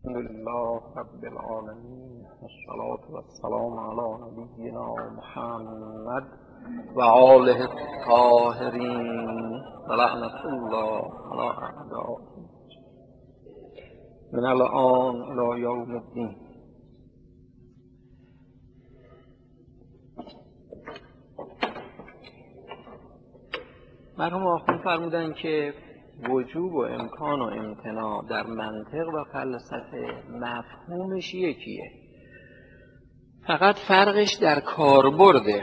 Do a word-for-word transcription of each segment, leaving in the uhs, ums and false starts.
لله رب العالمین والصلاة والسلام علی نبینا محمد و آله الطاهرین و لعنة الله علی اعدائهم من الآن الی یوم الدین. مرحوم آخوند فرمودن که وجوب و امکان و امتناع در منطق و فلسفه مفهومش یکیه، فقط فرقش در کاربرده.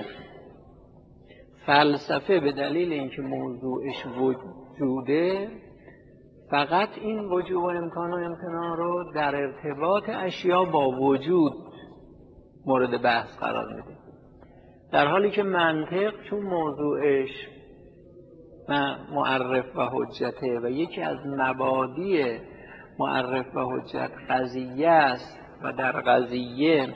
فلسفه به دلیل اینکه موضوعش وجوده فقط این وجوب و امکان و امتناع رو در ارتباط اشیا با وجود مورد بحث قرار میده، در حالی که منطق چون موضوعش معرف و حجته و یکی از مبادی معرف و حجت قضیه است و در قضیه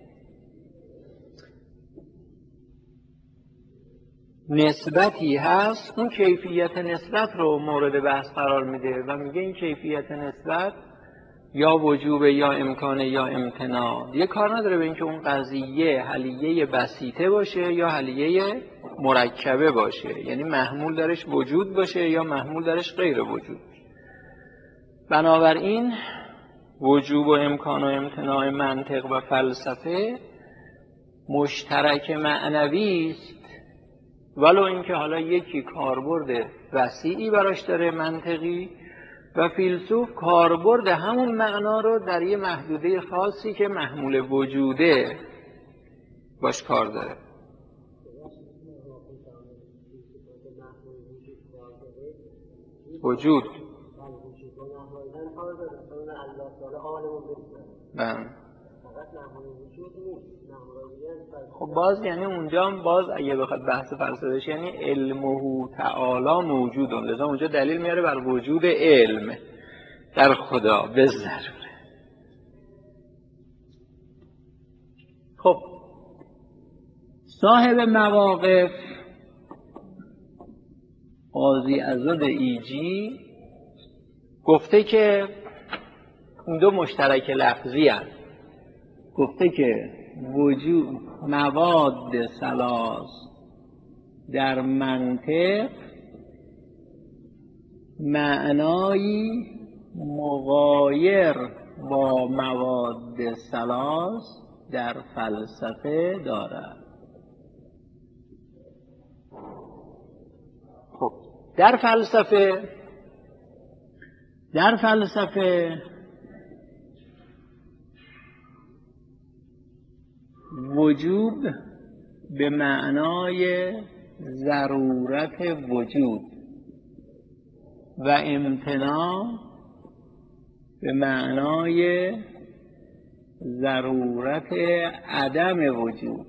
نسبتی هست، اون کیفیت نسبت رو مورد بحث قرار میده و میگه این کیفیت نسبت یا وجوب یا امکانه یا امتناع. دیگه کار نداره به اینکه اون قضیه حلیه بسیطه باشه یا حلیه مرکبه باشه، یعنی محمول درش وجود باشه یا محمول درش غیر وجود. بنابراین وجوب و امکان و امتناع منطق و فلسفه مشترک معنوی است، ولو اینکه حالا یکی کاربرد وسیعی براش داره منطقی و فیلسوف کاربرد همون معنا رو در یه محدوده خاصی که محمول وجوده باش کار داره. وجود بله. خب باز یعنی اونجا هم باز اگه بخواد بحث فلسفه بشه یعنی علمه تعالی موجودون، لذا اونجا دلیل میاره بر وجود علم در خدا به ضروره. خب صاحب مواقف قاضی عزاد ایجی گفته که این دو مشترک لفظی هست. گفته که وجود مواد ثلاث در منطق معنایی مغایر با مواد ثلاث در فلسفه دارد. خب در فلسفه در فلسفه وجوب به معنای ضرورت وجود و امتناع به معنای ضرورت عدم وجود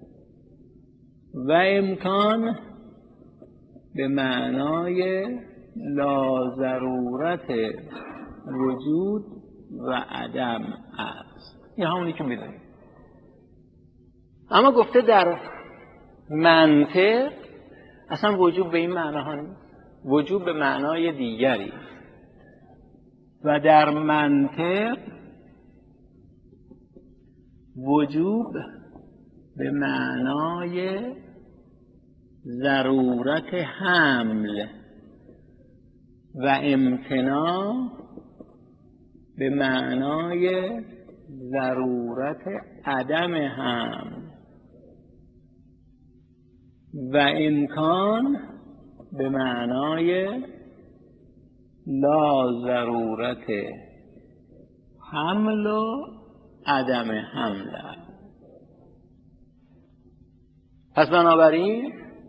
و امکان به معنای لا ضرورت وجود و عدم است. این همونی که میدونیم. اما گفته در منطق اصلا وجوب به این معناها نیست، وجوب به معنای دیگری و در منطق وجوب به معنای ضرورت حمل و امتناع به معنای ضرورت عدم حمل و امکان به معنای لا ضرورت حمل و عدم حمل. پس بنابراین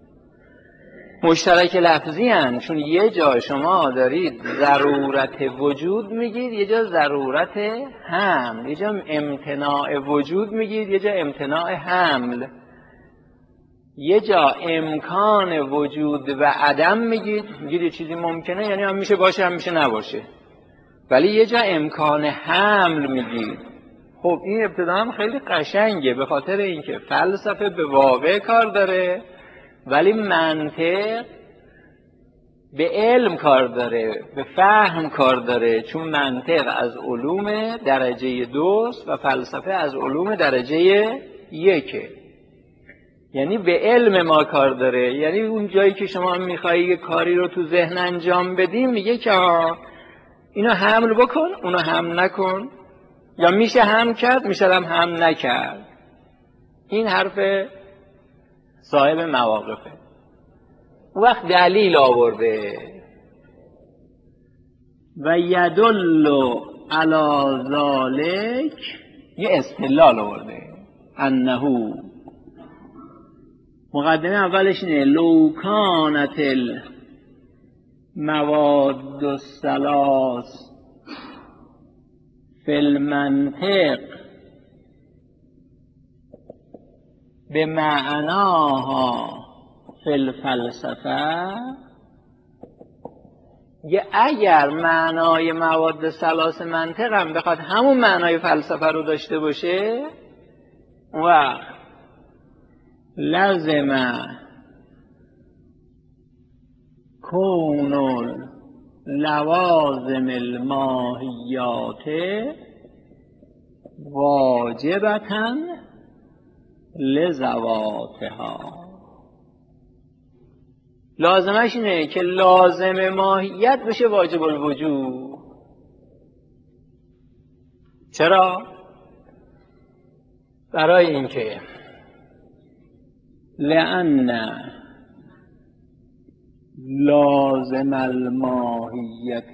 مشترک لفظی هن، چون یه جا شما دارید ضرورت وجود میگید، یه جا ضرورت حمل، یه جا امتناع وجود میگید، یه جا امتناع حمل، یه جا امکان وجود و عدم میگید، میگید یه چیزی ممکنه یعنی هم میشه باشه هم میشه نباشه، ولی یه جا امکان حمل میگید. خب این ابتدا هم خیلی قشنگه به خاطر اینکه فلسفه به واقع کار داره ولی منطق به علم کار داره، به فهم کار داره، چون منطق از علوم درجه دوست و فلسفه از علوم درجه یکه. یعنی به علم ما کار داره. یعنی اون جایی که شما میخوایی یه کاری رو تو ذهن انجام بدی، میگه که اینو حمل بکن، اونو حمل نکن، یا میشه حمل کرد، میشه هم حمل نکرد. این حرف صاحب مواقفه. اون وقت دلیل آورده و یدل علی ذلک، یه استدلال آورده، انه مقدمه اولش اینه لو کانت المواد الثلاث فی المنطق به معناها فی الفلسفه، یه اگر معنای مواد ثلاث منطق هم بخواد همون معنای فلسفه رو داشته باشه، اون وقت لازم کون لوازم الماهیات واجبتاً لذواتها. لازمش اینه که لازم ماهیت بشه واجب الوجود. چرا؟ برای اینکه لأن لازم الماهیت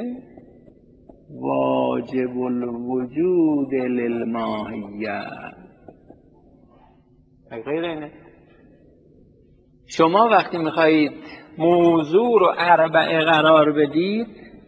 واجب الوجود للماهیت. غیر اینه. شما وقتی میخواهید موضوع رو اربعه قرار بدید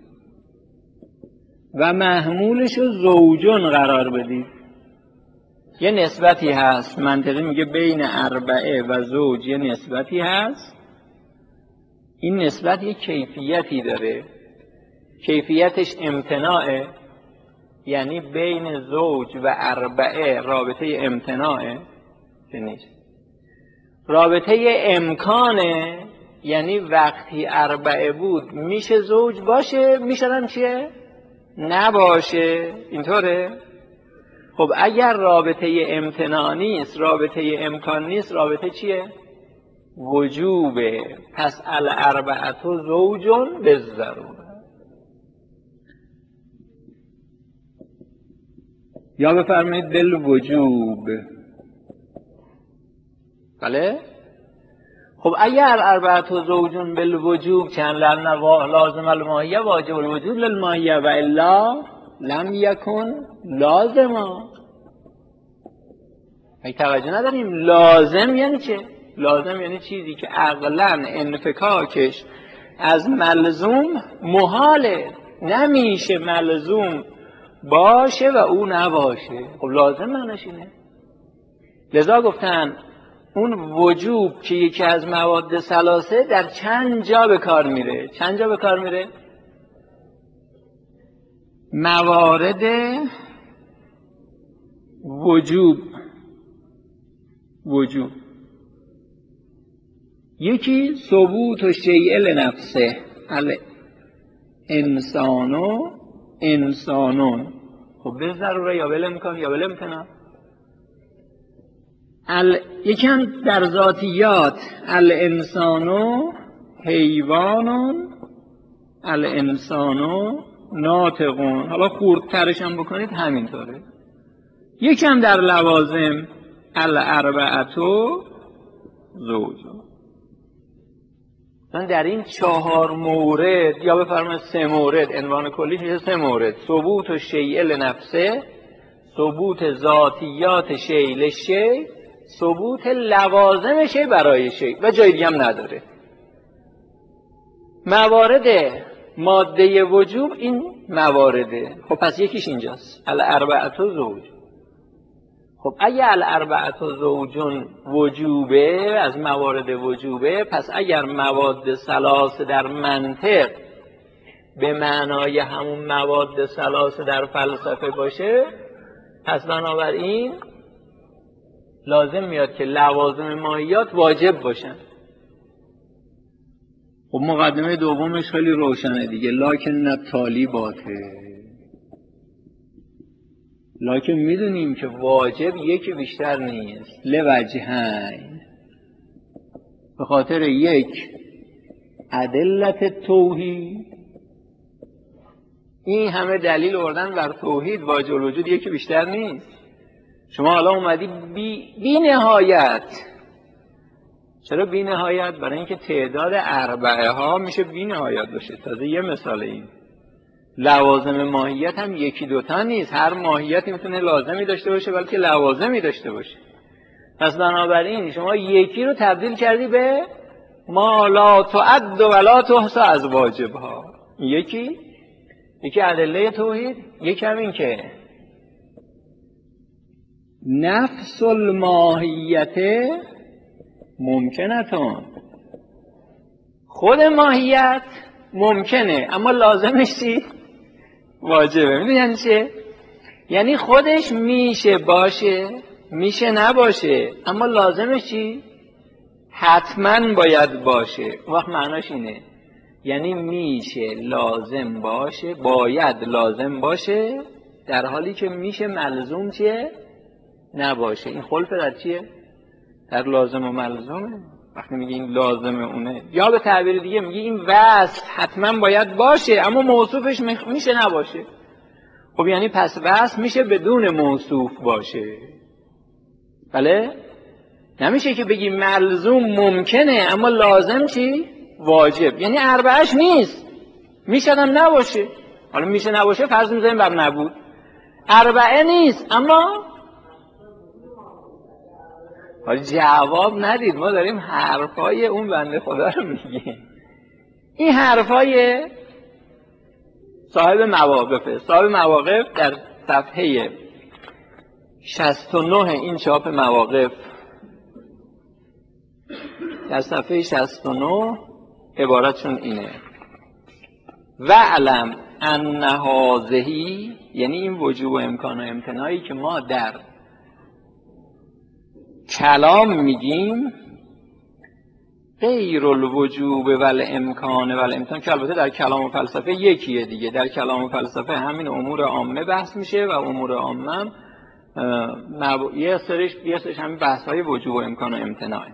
و محمولش رو زوجون قرار بدید، یه نسبتی هست، منطقی میگه بین اربعه و زوج یه نسبتی هست. این نسبت یه کیفیتی داره، کیفیتش امتناعه، یعنی بین زوج و اربعه رابطه امتناعه که نیست. رابطه امکانه، یعنی وقتی اربعه بود میشه زوج باشه، میشه هم چیه؟ نباشه. اینطوره؟ خب اگر رابطه امتناع نیست، رابطه امکان نیست، رابطه چیه؟ وجوبه. پس الاربعه زوجون بالضروره. یا بفرمایید بالوجوب. بله؟ خب اگر اربعه زوجون بالوجوب چند لن لازم الماهیه واجب الوجود للماهیه و الا لم یکن لازما. اگه توجه نداریم لازم یعنی چه؟ لازم یعنی چیزی که عقلاً انفکاکش از ملزوم محاله، نمیشه ملزوم باشه و او نباشه. خب لازم معنیش اینه. لذا گفتن اون وجوب که یکی از مواد ثلاثه در چند جا به کار میره. چند جا به کار میره؟ موارد وجوب وجوب یکی ثبوت و شیء لنفسه الانسانو انسانون. خب به ضروره یا بل امکان یا بل امتناع. ال... یکم در ذاتیات الانسانو حیوانون الانسانو ناطقون. حالا خوردترش هم بکنید همینطوره. یکم در لوازم الاربعتو زوجون. در این چهار مورد یا بفرمایید سه مورد، عنوان کلیش میشه سه مورد: ثبوت و شیء لنفسه، ثبوت ذاتیات شیء لشیء، ثبوت لوازم شیء برای شیء و جای دیگه هم نداره. موارد ماده وجوب این موارده. خب پس یکیش اینجاست الاربعه زوج. خب اگه الاربعه زوجون وجوبه، از موارد وجوبه، پس اگر مواد ثلاث در منطق به معنای همون مواد ثلاث در فلسفه باشه، پس بنابراین لازم میاد که لوازم ماهیات واجب باشن. خب مقدمه دومش خیلی روشنه دیگه، لکن طالباته، لکن میدونیم که واجب یکی بیشتر نیست، لوجهین، به خاطر یک ادلت توحید، این همه دلیل آوردن بر توحید واجب الوجود یکی بیشتر نیست. شما حالا اومدی بی, بی نهایت. چرا بی نهایت؟ برای اینکه تعداد اربعه ها میشه بی نهایت باشه. تازه یه مثال این لوازم ماهیت هم یکی دوتا نیست، هر ماهیتی میتونه لازمی داشته باشه بلکه لوازمی داشته باشه. پس بنابراین شما یکی رو تبدیل کردی به ما لا تعد و لا تحصی از واجبها. یکی یکی ادله توحید، یکی هم این که نفس الماهیت ممکنتون، خود ماهیت ممکنه اما لازمش چی؟ واجبه. میدونی یعنی چه؟ یعنی خودش میشه باشه، میشه نباشه، اما لازمش چی؟ حتما باید باشه. وقت معناش اینه، یعنی میشه لازم باشه، باید لازم باشه، در حالی که میشه ملزوم چیه؟ نباشه. این خلف در چیه؟ در لازم و ملزومه. وقتی میگه این لازم اونه، یا به تعبیر دیگه میگه این وصف حتما باید باشه اما موصوفش میشه نباشه. خب یعنی پس وصف میشه بدون موصوف باشه. بله؟ نمیشه که بگی ملزوم ممکنه اما لازم چی؟ واجب. یعنی اربعش نیست، میشه هم نباشه. حالا میشه نباشه فرض میذاریم بر نبود. اربعه نیست اما حالا جواب ندید، ما داریم حرفای اون بنده خدا رو میگیم. این حرفای صاحب مواقفه. صاحب مواقف در صفحه شصت و نه این چاپ مواقف، در صفحه شصت و نه عبارتشون اینه: وعلم ان هذه، یعنی این وجوب و امکان و امتناعی که ما در کلام میگیم، غیر الوجوب ول امکان ول امتناع، که البته در کلام و فلسفه یکیه دیگه. در کلام و فلسفه همین امور عامه بحث میشه و امور عامه مب... یه سرش یه سرش همین بحث‌های وجوب و امکان و امتناع.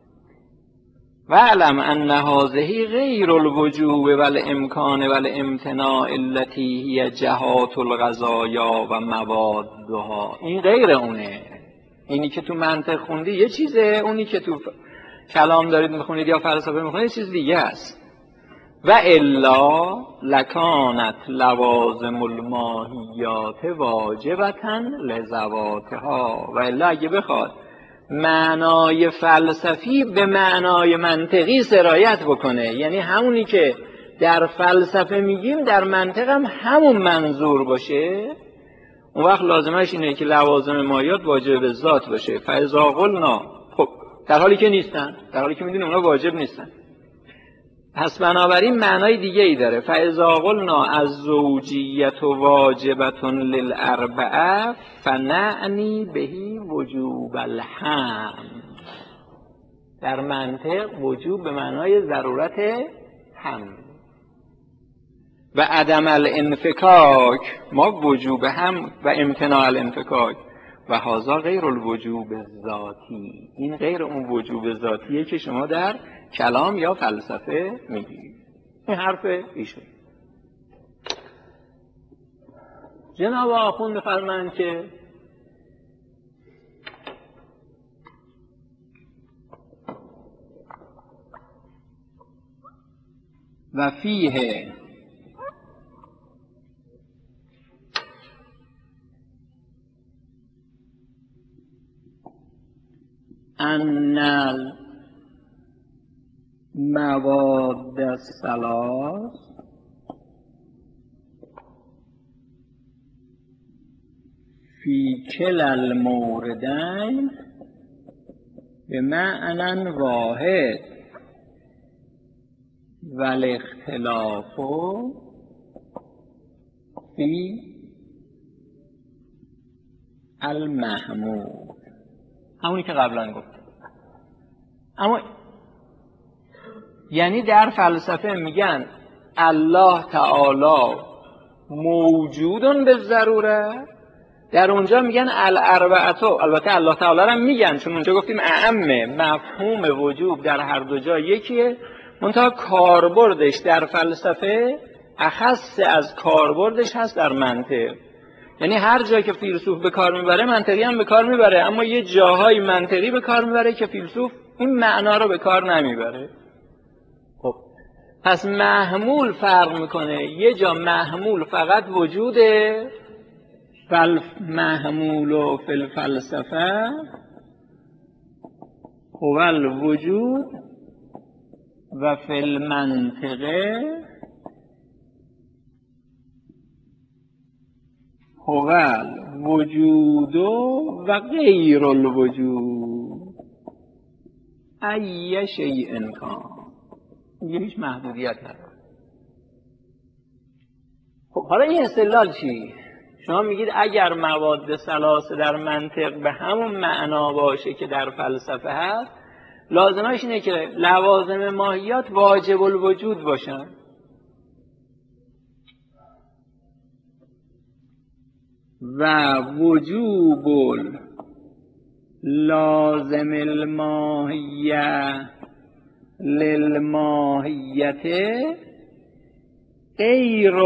وعلم ان هذه غیر الوجوب ول امکان ول امتناع التي هي جهات الغذایا و موادها. این غیر اونه. اینی که تو منطق خوندی یه چیزه، اونی که تو کلام دارید میخونید یا فلسفه میخونید یه چیز دیگه است. و الا لکانت لوازم الماهیات واجبتا لذواتها. و الا اگه بخواد معنای فلسفی به معنای منطقی سرایت بکنه، یعنی همونی که در فلسفه میگیم در منطق هم همون منظور باشه، اون وقت لازمش اینه که لوازم ماهیات واجب به ذات باشه. فاذا قلنا، خب در حالی که نیستن، در حالی که میدونیم اونا واجب نیستن، پس بنابراین معنای دیگه ای داره. فاذا قلنا الزوجیت واجبة للاربعه فنعنی بهی وجوب الحمل. در منطق وجوب به معنای ضرورت حمل. و عدم الانفکاک، ما وجوب هم و امتناع الانفکاک، و هذا غیر الوجوب ذاتی. این غیر اون وجوب ذاتیه که شما در کلام یا فلسفه میگید. این حرف ایشون. جناب آخوند بفرمایند که و فیه ان المواد الثلاث فی کلا الموردین به معنی واحد و الاختلاف فی المحمول. همونی که قبلا گفت. اما یعنی در فلسفه میگن الله تعالی موجودون به ضروره، در اونجا میگن الاربعتو، البته الله تعالی رو میگن چون اونجا گفتیم اعمه، مفهوم وجود در هر دو جا یکیه، منتها کاربردش در فلسفه اخص از کاربردش هست در منطق. یعنی هر جا که فیلسوف به کار میبره منطقی هم به کار میبره، اما یه جاهای منطقی به کار میبره که فیلسوف این معنا رو به کار نمیبره. خب پس محمول فرق میکنه، یه جا محمول فقط وجوده، فالمحمول فی الفلسفه هو الوجود و فی المنطقه هو الوجود و غیر الوجود ای شیء کان. یه هیچ محدودیت نداره. خب حالا این استدلال چی؟ شما میگید اگر مواد ثلاثه در منطق به همون معنا باشه که در فلسفه هست، لازمش اینه که لوازم ماهیات واجب الوجود باشن. و وجوب لازم الماهیه للماهیت غیر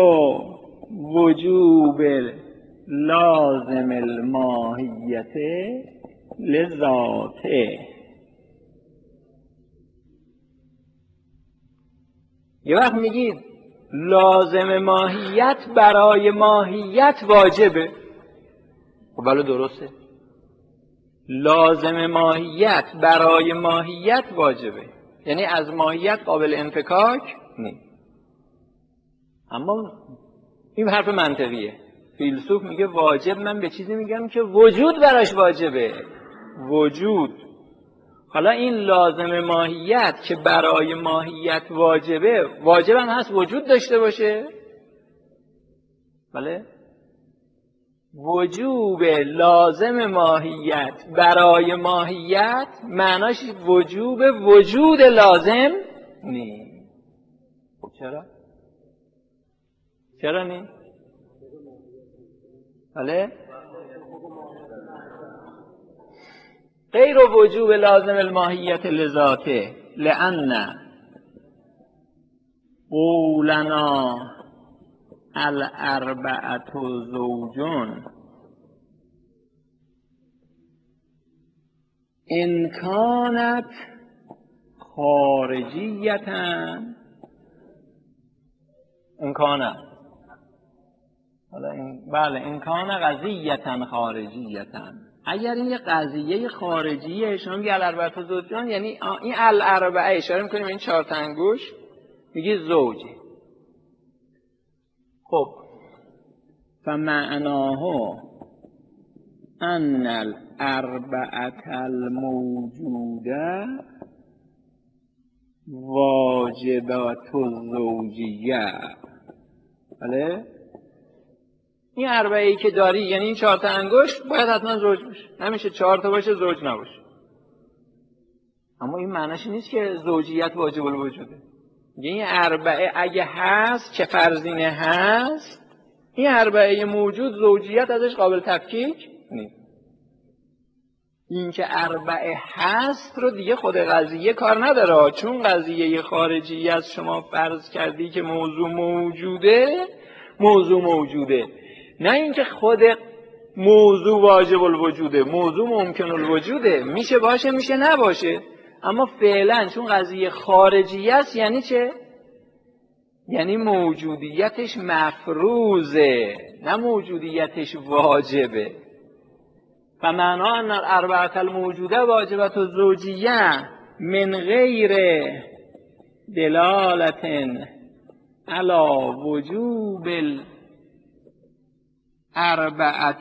وجوب لازم الماهیت لذاته. یه وقت میگید لازم ماهیت برای ماهیت واجبه، خب بله درسته، لازم ماهیت برای ماهیت واجبه، یعنی از ماهیت قابل انفکاک نیست. اما این حرف منطقیه. فیلسوف میگه واجب، من به چیزی میگم که وجود براش واجبه، وجود. حالا این لازم ماهیت که برای ماهیت واجبه، واجب هم هست وجود داشته باشه؟ بله. وجوب لازم ماهیت برای ماهیت معناش وجوب وجود لازم نیست. چرا؟ چرا نیست؟ بله؟ غیر وجوب لازم الماهیت لذاته لأن قولنا الاربعة زوجون ان كانت خارجیتا ان كانت بله ان كان قضیتا خارجیتا، اگر این یه قضیه خارجیه، شما میگه الاربعة زوجون، یعنی این الاربعه اشاره میکنیم این چهار تا انگوش، میگه زوجه. خب فمعناه ان الاربعة الموجوده واجبات الزوجیه. بله؟ این اربعه ای که داری، یعنی این چهار تا انگشت باید حتما زوج باشه، نمیشه چهار تا باشه زوج نباشه. اما این معنیش نیست که زوجیت واجب الوجوده. این اربعه اگه هست که فرضینه هست، این اربعه موجود زوجیت ازش قابل تفکیک نیست. این که اربعه هست رو دیگه خود قضیه کار نداره، چون قضیه خارجی از شما فرض کردی که موضوع موجوده، موضوع موجوده، نه اینکه خود موضوع واجب الوجوده، موضوع ممکن الوجوده، میشه باشه میشه نباشه، اما فعلا چون قضیه خارجی است یعنی چه؟ یعنی موجودیتش مفروضه، نه موجودیتش واجبه. فمعنا ان الاربعة الموجوده واجبات الزوجیه من غیر دلالت علی وجوب الاربعة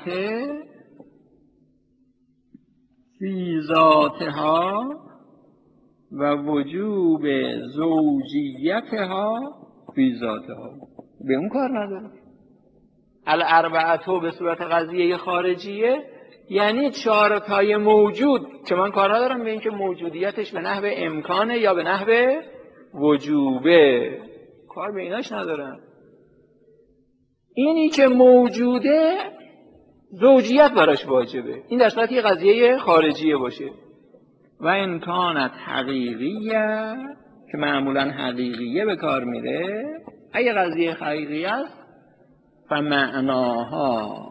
فی ذاتها و وجوب زوجیتها فی ذاتها، به اون کار نداره. الاربعة به صورت قضیه خارجیه یعنی چهار تای موجود که من کار ندارم به این که موجودیتش به نحو امکانه یا به نحو وجوبه، کار به ایناش ندارن. اینی که موجوده زوجیت براش واجبه، این در صورت یه قضیه خارجیه باشه. و این کانت حقیقیه که معمولا حقیقیه به کار میره، اگه قضیه حقیقی است فمعناها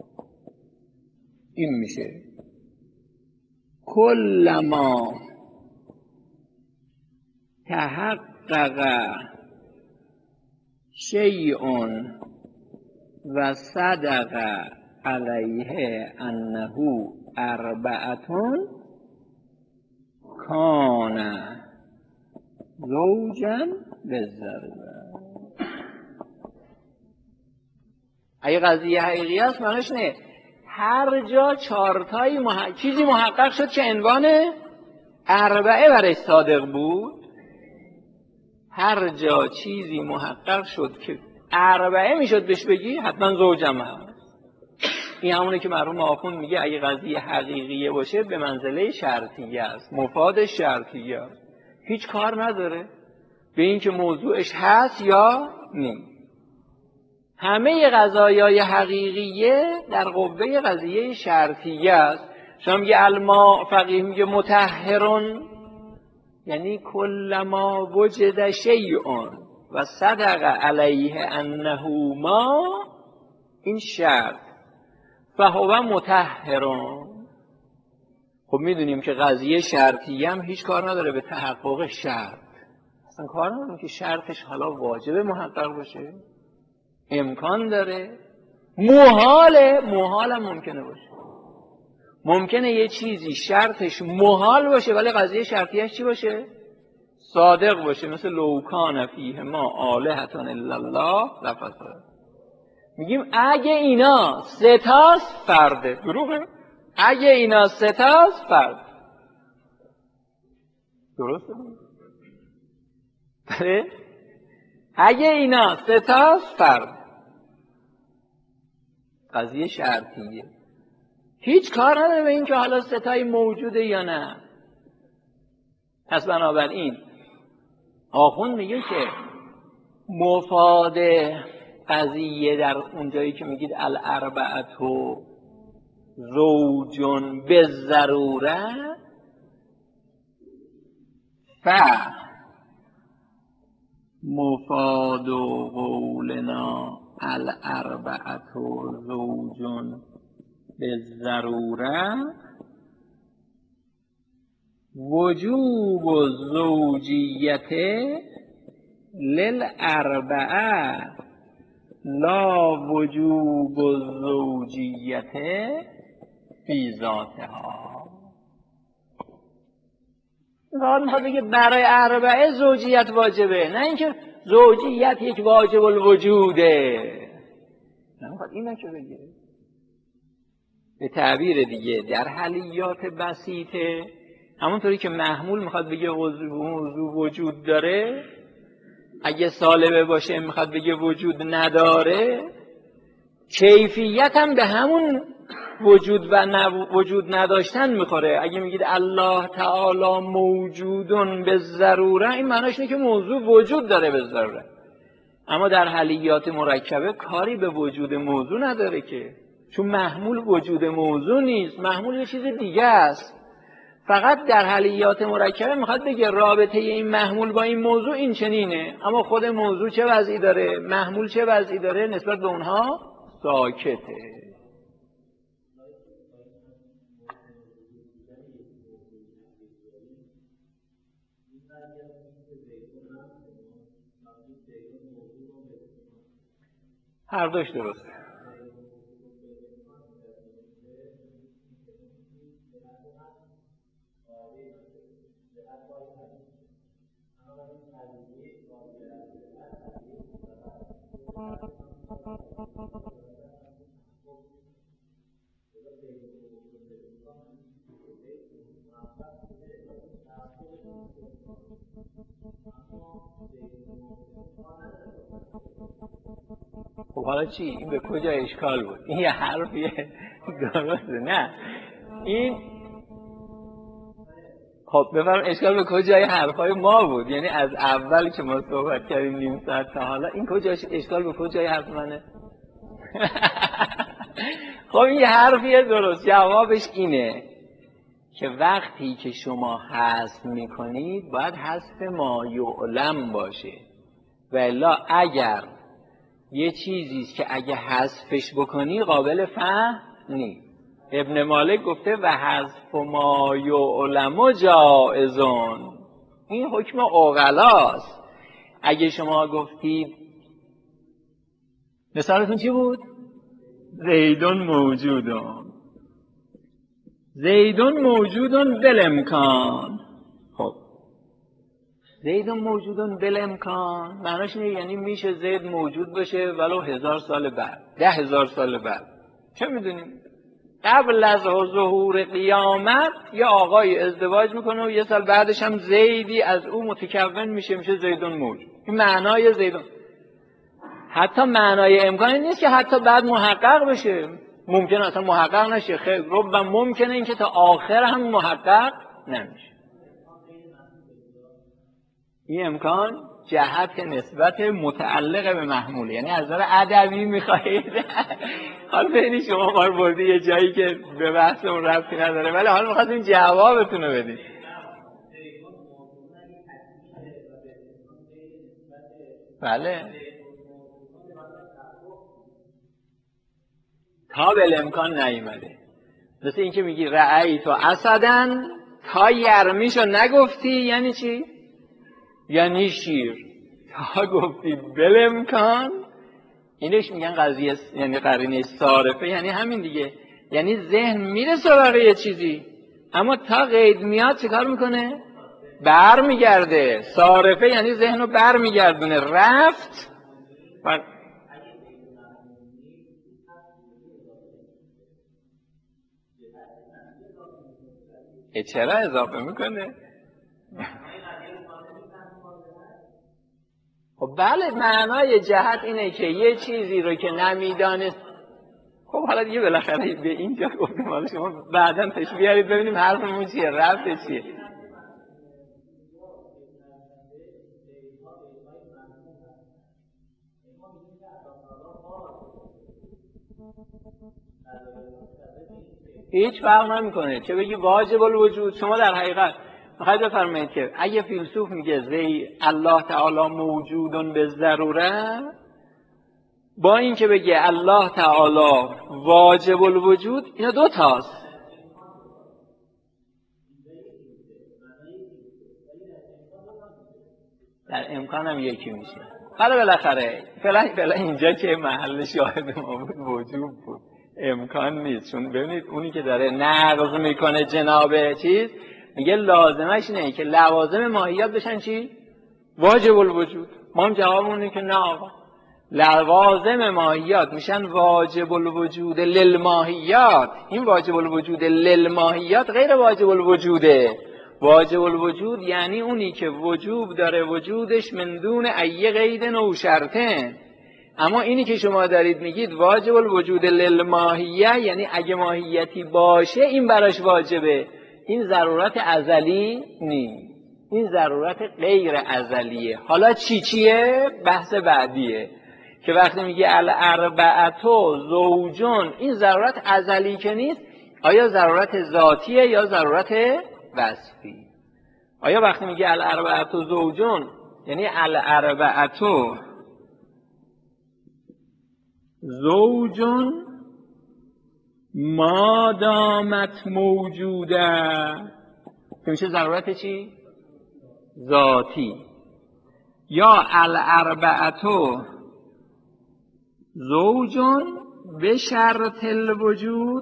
این میشه کلما تحقق شیء و صدق علیه انه اربعتون کان زوجا بالضروره. اگه قضیه حقیقی است معنیش نه هر جا چارتایی مح... چیزی محقق شد که عنوان اربعه برای صادق بود، هر جا چیزی محقق شد که اربعه میشد بهش بگی حتما زوجم هست. این همونه که مرحوم آخوند میگه اگه قضیه حقیقیه باشه به منزله شرطیه است، مفاد شرطیه است، هیچ کار نداره به این که موضوعش هست یا نیست. همه قضایای حقیقیه در قوه قضیه شرطیه است. شما میگه الماء، فقیه میگه مطهرون، یعنی کلما وجد شیء و صدق علیه انه ما، این شرط، فهو مطهرون. خب میدونیم که قضیه شرطیه هم هیچ کار نداره به تحقق شرط، اصلا کار نداره که شرطش حالا واجبه محقق باشه، امکان داره، محاله، محال هم ممکنه باشه. ممکنه یه چیزی شرطش محال باشه ولی قضیه شرطیش چی باشه؟ صادق باشه، مثل لو کان فیهما آلهة الا الله لفسدتا. میگیم اگه اینا سه تاست فرده، دروغه؟ اگه اینا سه تاست فرد، درسته؟ بله؟ اگه اینا سه تاست فرد، قضیه شرطیه، هیچ کار نداره به این که حالا ستایی موجوده یا نه. پس بنابراین آخوند میگه که مفاد قضیه در اونجایی که میگید الاربعتو زوجون بالضروره، ف مفاد قولنا الاربعتو زوجون بالضروره وجوب الزوجیت للاربعه لا وجوب الزوجیت فی ذاتها. این میخواد بگه برای اربعه زوجیت واجبه، نه اینکه زوجیت یک واجب الوجوده، نه میخواد اینو که بگه. به تعبیر دیگه در حلیات بسیطه همونطوری که محمول میخواد بگه موضوع وجود داره، اگه سالبه باشه میخواد بگه وجود نداره، کیفیت هم به همون وجود و وجود نداشتن میخوره. اگه میگید الله تعالی موجودون به ضروره، این معناش اینه که موضوع وجود داره به ضروره. اما در حلیات مرکبه کاری به وجود موضوع نداره که، چون محمول وجود موضوع نیست، محمول یه چیز دیگه است. فقط در حلیات مرکبه میخواد بگه رابطه این محمول با این موضوع این چنینه، اما خود موضوع چه وضعی داره، محمول چه وضعی داره، نسبت به اونها ساکته. هر دوش درسته. خب حالا چی؟ این به کجا اشکال بود؟ این یه حرفیه درسته؟ نه این خب بفرم اشکال به کجای حرفای ما بود؟ یعنی از اول که ما صحبت کردیم نیم ساعت تا حالا این کجاش اشکال به کجای حرف منه؟ خب این حرفیه درست. جوابش اینه که وقتی که شما حذف میکنید باید حذف ما یعلم باشه، و الا اگر یه چیزیست که اگه حذفش بکنی قابل فهم نیست. ابن مالک گفته و حذف ما یعلم جائزون، این حکم عقلاست. اگه شما گفتید مثالتون چی بود؟ زیدون موجودون، زیدون موجودون بالامکان. خب زیدون موجودون بالامکان معناش اینه یعنی میشه زید موجود باشه ولو هزار سال بعد، ده هزار سال بعد، چه میدونیم قبل از ظهور قیامت یه آقای ازدواج میکنه و یه سال بعدش هم زیدی از او متکون میشه، میشه زیدون موجود. این معنای زیدون. حتی معنای امکانی نیست که حتی بعد محقق بشه، ممکنه اصلا محقق نشه. خیلی رب ممکنه این که تا آخر هم محقق نمیشه. این امکان جهت نسبت متعلق به محمول، یعنی از نظر ادبی میخواهید حالا ببینید شما ما رو بردی یه جایی که به بحثمون ربطی نداره، ولی حالا میخواستیم جوابتون رو بدید. بله تا بالامکان نیومده. مثل این که میگی رأی تو اسدن، تا یرمیشو نگفتی یعنی چی؟ یعنی شیر. تا گفتی بالامکان اینش میگن قضیه، یعنی قرینه صارفه، یعنی همین دیگه، یعنی ذهن میره سراغ یه چیزی اما تا قید میاد چه کار میکنه؟ بر میگرده. صارفه یعنی ذهن رو بر میگردونه. رفت بر... چرا اضافه میکنه؟ خب بله معنای جهت اینه که یه چیزی رو که نمیدانست. خب حالا دیگه بالاخره به اینجا گفتیم، حالا شما بعداً تشریح بیارید ببینیم حرفمون چیه، ربطش چیه. هیچ فرق نمیکنه چه بگی واجب الوجود. شما در حقیقت میخواید بفرمایید که اگه فیلسوف میگه زی الله تعالی موجودون به ضروره، با این که بگه الله تعالی واجب الوجود، اینا دو تاست. در امکان هم یکی میشه. حالا بالاخره فعلا فعلا اینجا که محل شاهد ما بود وجوب بود، امکان نیست. چون ببینید اونی که داره نقض میکنه جناب چیز میگه لازمش اینه که لوازم ماهیت بشن چی؟ واجب الوجود. ما هم جوابمون اینه که نه آقا، لوازم ماهیات میشن واجب الوجود للماهیات. این واجب الوجود للماهیات غیر واجب الوجوده. واجب الوجود یعنی اونی که وجوب داره وجودش من دون ای قید و شرطه. اما اینی که شما دارید میگید واجب الوجود للماهیه، یعنی اگه ماهیتی باشه این براش واجبه. این ضرورت ازلی نیست، این ضرورت غیر ازلیه. حالا چی چیه؟ بحث بعدیه که وقتی میگه الاربعتو زوجون، این ضرورت ازلی که نیست، آیا ضرورت ذاتیه یا ضرورت وصفی؟ آیا وقتی میگه الاربعتو زوجون یعنی الاربعتو زوجون ما دامت موجوده که میشه ضرورت چی؟ ذاتی. یا الاربعتو زوجون به شرط الوجود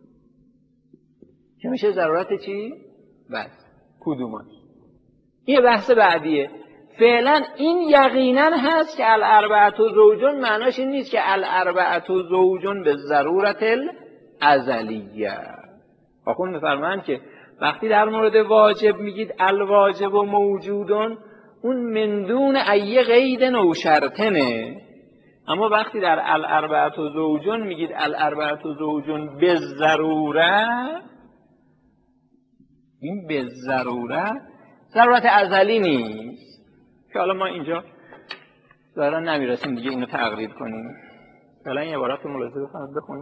که میشه ضرورت چی؟ بس کدومش؟ این بحث بعدیه. فعلا این یقینا هست که الاربعتو زوجون معناش این نیست که الاربعتو زوجون به ضرورت الازلیه. آخون میفرمایند که وقتی در مورد واجب میگید الواجب و موجودون، اون من دون ای قید و شرطنه. اما وقتی در الاربعتو زوجون میگید الاربعتو زوجون به ضروره، این به ضرورت ضرورت ازلی نیست که حالا ما اینجا ظاهرا نمیرسیم دیگه اینو تقریر کنیم. حالا این عبارت رو ملاحظه بفرمایید بخونید.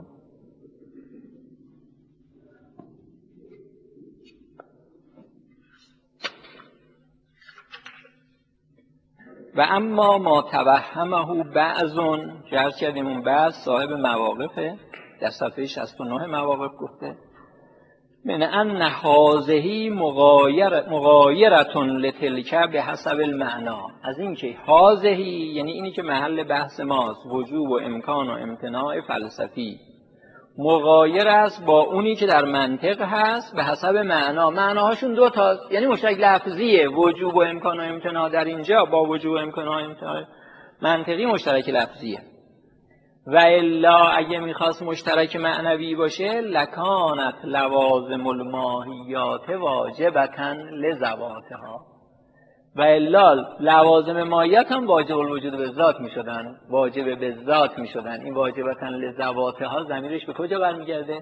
و اما ما توهمه بعضون که عرض کردیم اون بعض صاحب مواقفه، در صفحه شصت و نه مواقف گفته من ان هذه مغایر مغایرتون لتلک به حسب المعنا، از این که هذه یعنی اینی که محل بحث ماست، وجوب و امکان و امتناع فلسفی مغایر است با اونی که در منطق هست به حسب معنا. معناهاشون دو تا، یعنی مشترک لفظیه، وجوب و امکان و امتناع در اینجا با وجوب و امکان و امتناع منطقی مشترک لفظیه. و الا اگه میخواست مشترک معنوی باشه لکانت لوازم الماهیات واجبتاً لذواتها، و الا لوازم ماهیت هم واجب الوجود به ذات میشدن، واجب به ذات میشدن. این واجبتاً لذواتها ضمیرش به کجا برمیگرده؟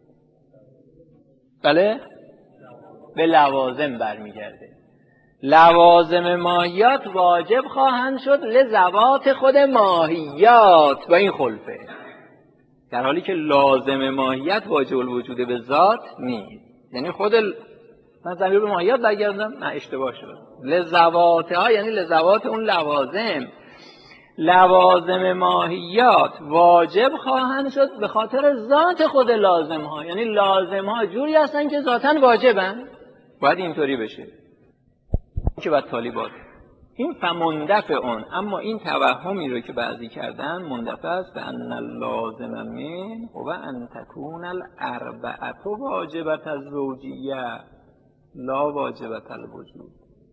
بله؟ به لوازم برمیگرده. لوازم ماهیات واجب خواهند شد لذوات خود ماهیات و این خلفه، در حالی که لازم ماهیت واجب الوجود به ذات نیست. یعنی خود ال... من ضمیر به ماهیات برگردم، من اشتباه شد. لذواتها یعنی لذوات اون لوازم. لوازم ماهیات واجب خواهند شد به خاطر ذات خود لازم ها، یعنی لازم ها جوری هستن که ذاتاً واجبن، باید اینطوری بشه که بعد طالبات این فمندفع اون. اما این توهمی رو که بعضی کردن مندفع است به ان اللازم من و ان تکون الاربعه واجبت الزوجیه لا واجبت الوجود.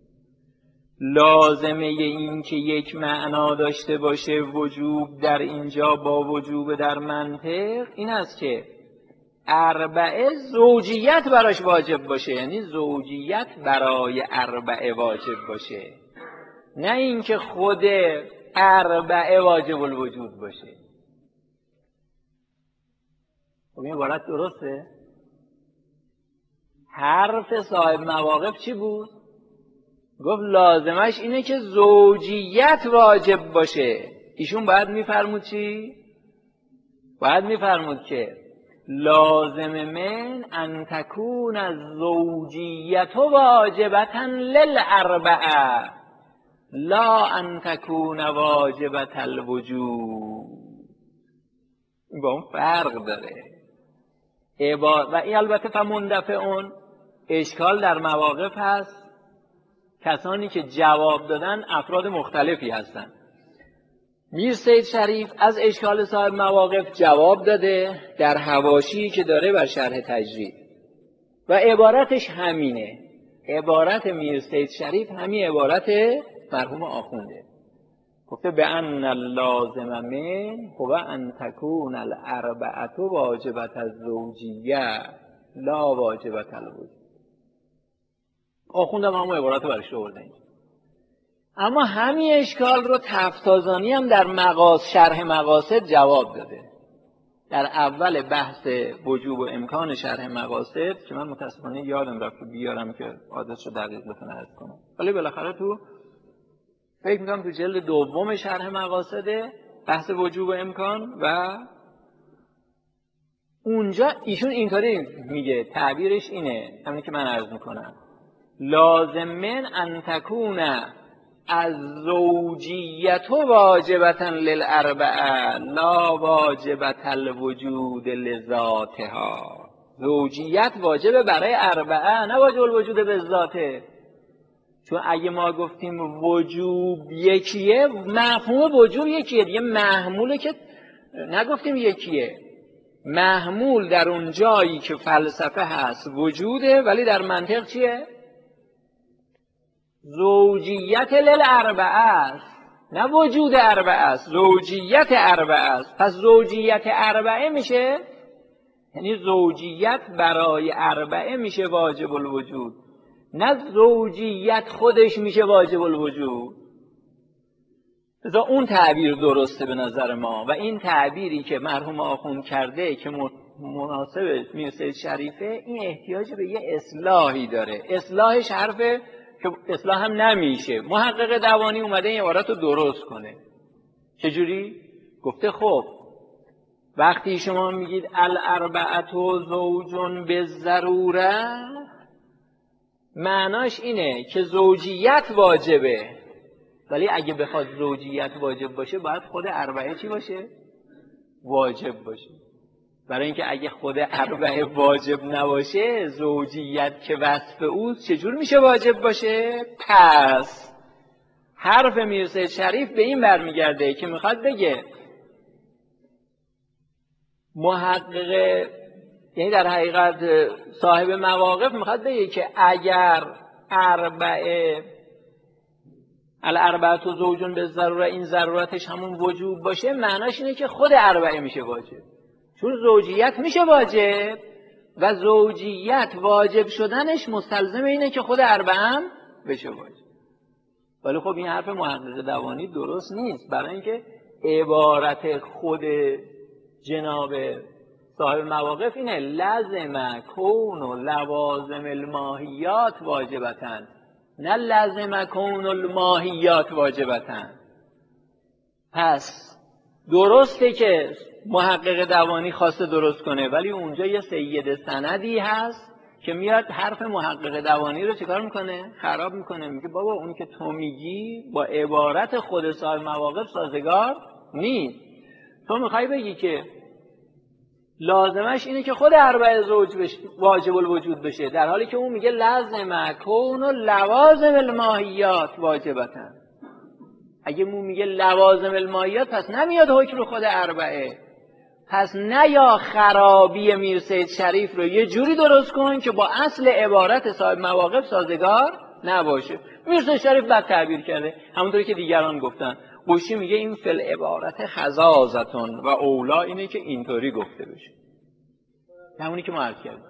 لازمه این که یک معنا داشته باشه وجوب در اینجا با وجوب در منطق این است که اربعه زوجیت براش واجب باشه، یعنی زوجیت برای اربعه واجب باشه، نه اینکه خود اربعه واجب الوجود باشه. خب این عبارت درسته؟ حرف صاحب مواقف چی بود؟ گفت لازمش اینه که زوجیت واجب باشه. ایشون باید میفرمود چی؟ باید میفرمود که لازم من ان تکون الزوجیت واجبتا للاربعه لا ان تکون واجبت الوجود. این با اون فرق داره. و این البته فمندفع اون اشکال در مواقف هست. کسانی که جواب دادن افراد مختلفی هستن. میر سید شریف از اشکال صاحب مواقف جواب داده در حواشی که داره بر شرح تجرید و عبارتش همینه. عبارت میر سید شریف همین عبارت مرحوم آخونده. گفته به ان اللازم من هو ان تکون الاربعه واجبت الزوجیه لا واجبت الوجود. آخوندم همون عبارت رو برش آورده. اما همین اشکال رو تفتازانی هم در مقاصد شرح مقاصد جواب داده. در اول بحث وجوب و امکان شرح مقاصد که من متاسفانه یادم رفت بیارم که آدرس رو دقیق بتونم عرض کنم، ولی بالاخره تو فکر میکنم تو جلد دوم شرح مقاصد بحث وجوب و امکان و اونجا ایشون اینطوری میگه، تعبیرش اینه همین که من عرض میکنم، لازم من ان تکون از زوجیت واجبتا للاربعه لا واجبت الوجود لذاتها. زوجیت واجبه برای اربعه، نه واجب الوجود به ذاته. چون اگه ما گفتیم وجوب یکیه، مفهوم وجوب یکیه دیگه، محموله که نگفتیم یکیه. محمول در اون جایی که فلسفه هست وجوده، ولی در منطق چیه؟ زوجیت للاربعه است، نه وجود اربعه است، زوجیت اربعه است. پس زوجیت اربعه میشه، یعنی زوجیت برای اربعه میشه واجب الوجود، نه زوجیت خودش میشه واجب الوجود. لذا اون تعبیر درسته به نظر ما، و این تعبیری که مرحوم آخوند کرده که مناسب میرسید شریفه این احتیاج به یه اصلاحی داره. اصلاحش حرفه که اصلاح هم نمیشه. محقق دوانی اومده این عبارت رو درست کنه. چجوری؟ گفته خب وقتی شما میگید الاربعه زوجون بالضروره، معناش اینه که زوجیت واجبه، ولی اگه بخواد زوجیت واجب باشه باید خود اربعه چی باشه؟ واجب باشه. برای اینکه اگه خود اربعه واجب نباشه زوجیت که وصف اوست چجور میشه واجب باشه؟ پس حرف میرسه شریف به این برمیگرده که میخواد بگه محقق، یعنی در حقیقت صاحب مواقف میخواد بگه که اگر اربعه الاربعه زوجون به ضروره این ضرورتش همون وجوب باشه، معناش اینه که خود اربعه میشه واجب، چون زوجیت میشه واجب و زوجیت واجب شدنش مستلزم اینه که خود اربعه هم بشه واجب. ولی خب این حرف محقق دوانی درست نیست، برای اینکه عبارت خود جناب صاحب مواقف اینه لازم کون و لوازم الماهیات واجبتن، نه لازم کون الماهیات واجبتن. پس درسته که محقق دوانی خواسته درست کنه، ولی اونجا یه سید سندی هست که میاد حرف محقق دوانی رو چیکار میکنه؟ خراب میکنه. میگه بابا اون که تو میگی با عبارت خود صاحب مواقف سازگار نیست. تو میخوای بگی که لازمش اینه که خود اربعه زوج بشه، واجب الوجود بشه، در حالی که اون میگه لازم کون و لوازم الماهیات واجبتن. اگه اون میگه لوازم الماهیات پس نمیاد حکم رو خود اربعه. پس نه یا خرابی میرسید شریف رو یه جوری درست کن که با اصل عبارت صاحب مواقف سازگار نباشه. میرسید شریف بد تعبیر کرده، همونطوری که دیگران گفتن. بوشی میگه این فل عبارت خزازتون و اولا اینه که اینطوری گفته بشه، همونی که ما عرض کردیم.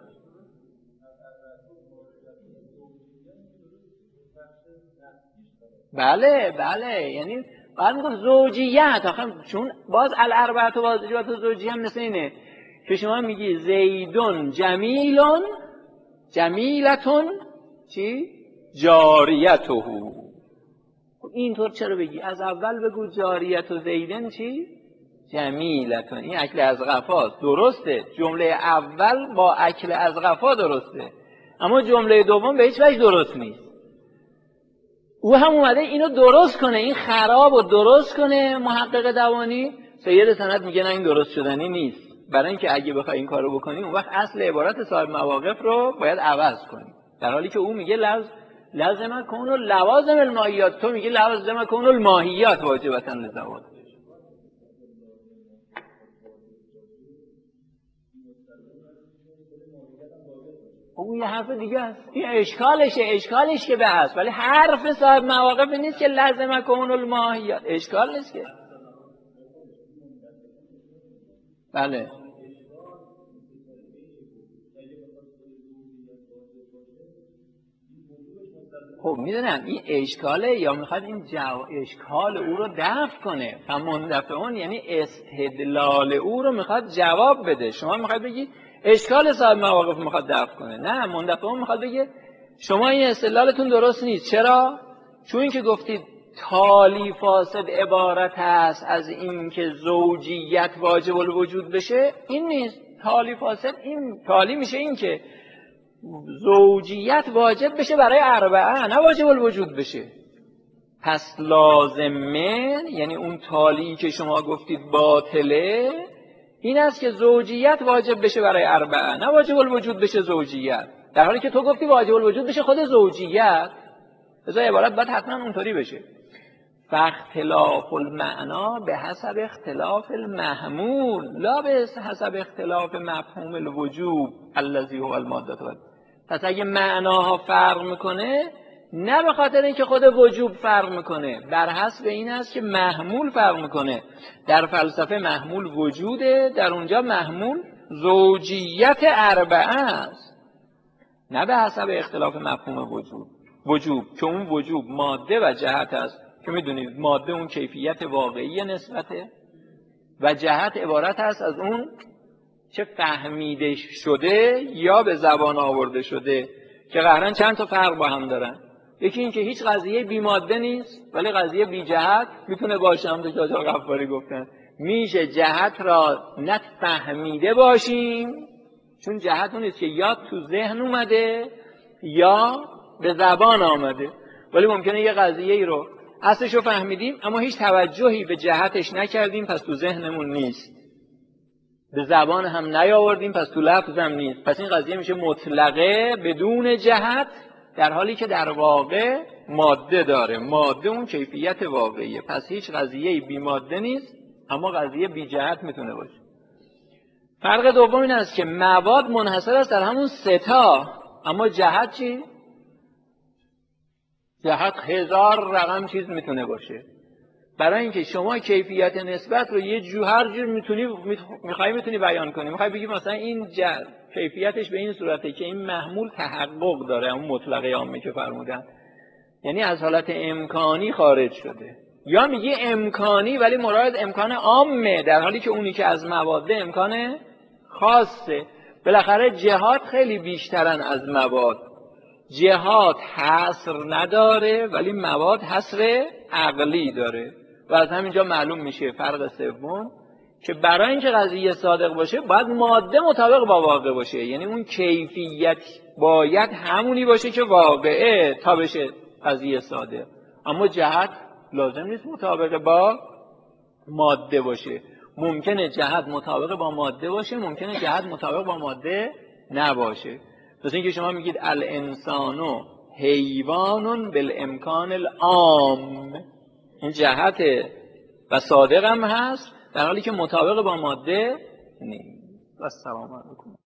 بله بله، یعنی باید میگم زوجیت، آخه چون باز الاربعه و واجبات زوجیه هم مثل اینه که شما میگی زیدون جمیلون جمیلتون چی؟ جاریته. اینطور چرا بگی؟ از اول بگو جاریت و زیدن چی؟ جمیلتون. این اکل از قفاست، درسته، جمله اول با اکل از قفا درسته، اما جمله دوم به هیچ وجه درست نیست. او هم اومده اینو درست کنه، این خراب و درست کنه محقق دوانی. سید سند میگه نه این درست شدنی نیست، برای اینکه اگه بخوای این کارو بکنی اون وقت اصل عبارت صاحب مواقف رو باید عوض کنی، در حالی که او میگه لازم لازم کون لوازم الماهیات، تو میگی لازم کون الماهیات واجبتن لزواج. اون یه حرف دیگه است، این اشکالشه، اشکالش که به هست، ولی حرف صاحب مواقف نیست که لازم کون الماهیات، اشکال نیست که. بله خب میدونم این اشکاله، یا میخواد این جو... اشکال او رو دفع کنه. فمندفعون یعنی استدلال او رو میخواد جواب بده. شما میخواد بگی اشکال صاحب مواقف میخواد دفع کنه، نه، مندفعون میخواد بگه شما این استدلالتون درست نیست. چرا؟ چون این که گفتید تالی فاسد عبارت هست از این که زوجیت واجب الوجود بشه، این نیست. تالی فاسد این تالی میشه این که زوجیت واجب بشه برای اربعه، نه واجب الوجود بشه. پس لازمه، یعنی اون تالی که شما گفتید باطله، این است که زوجیت واجب بشه برای اربعه، نه واجب الوجود بشه زوجیت، در حالی که تو گفتی واجب الوجود بشه خود زوجیت. بذار عبارت باید حتما اونطوری بشه. فاختلاف المعنا به حسب اختلاف المحمول لا به حسب اختلاف مفهوم الوجوب الذی هو الماده. پس اگه معناها فرق میکنه نه به خاطر اینکه خود وجوب فرق میکنه، بر حسب این است که محمول فرق میکنه. در فلسفه محمول وجوده، در اونجا محمول زوجیت اربعه است، نه به حسب اختلاف مفهوم وجوب. وجوب که اون وجوب ماده و جهت است که میدونید ماده اون کیفیت واقعی نسبته و جهت عبارت است از اون چه فهمیده شده یا به زبان آورده شده، که قهرن چند تا فرق با هم دارن. یکی این که هیچ قضیه بی ماده نیست ولی قضیه بی جهت میتونه باشه. هم تو جاجا غفاری گفتن میشه جهت را نفهمیده باشیم، چون جهت اون نیست که یا تو ذهن اومده یا به زبان آمده، ولی ممکنه یه قضیه ای رو اصلش رو فهمیدیم اما هیچ توجهی به جهتش نکردیم، پس تو ذهنمون نیست. به زبان هم نیاوردیم، پس تو لفظ هم نیست. پس این قضیه میشه مطلقه بدون جهت، در حالی که در واقع ماده داره. ماده اون کیفیت واقعیه. پس هیچ قضیه بی ماده نیست اما قضیه بی جهت میتونه باشه. فرق دوم این است که مواد منحصر است در همون سه تا، اما جهت چی؟ جهت هزار رقم چیز میتونه باشه. برای اینکه شما کیفیت نسبت رو یه جو هر جور میتونی میخوای میتونی بیان کنی. میخوای بگی مثلا این جهت کیفیتش به این صورته که این محمول تحقق داره، اون مطلقه عامه که فرمودن، یعنی از حالت امکانی خارج شده. یا میگی امکانی ولی مراد امکان عامه، در حالی که اونی که از مواد امکان خاصه. بالاخره جهات خیلی بیشترن از مواد. جهات حصر نداره ولی مواد حصر عقلی داره. و از همینجا معلوم میشه فرق سوم که برای اینکه قضیه صادق باشه باید ماده مطابق با واقع باشه، یعنی اون کیفیت باید همونی باشه که واقعه تا بشه قضیه صادق. اما جهت لازم نیست مطابق با ماده باشه. ممکنه جهت مطابق با ماده باشه، ممکنه جهت مطابق با ماده نباشه. مثل اینکه شما میگید الانسانو حیوان بالامکان العام، این جهته و صادق هم هست در حالی که مطابق با ماده نیست. و السلام علیکم.